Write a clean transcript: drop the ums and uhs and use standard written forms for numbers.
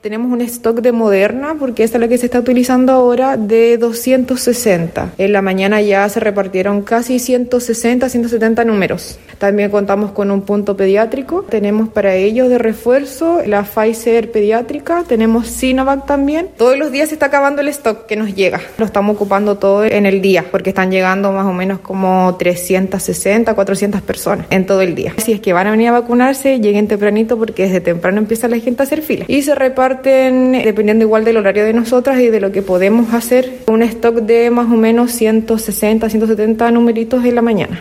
Tenemos un stock de Moderna, porque esa es la que se está utilizando ahora, de 260. En la mañana ya se repartieron casi 160, 170 números. También contamos con un punto pediátrico. Tenemos para ellos de refuerzo la Pfizer pediátrica. Tenemos Sinovac también. Todos los días se está acabando el stock que nos llega. Lo estamos ocupando todo en el día, porque están llegando más o menos como 360, 400 personas en todo el día. Si es que van a venir a vacunarse, lleguen tempranito, porque desde temprano empieza la gente a hacer fila. Y se reparten, dependiendo igual del horario de nosotras y de lo que podemos hacer, un stock de más o menos 160, 170 numeritos en la mañana.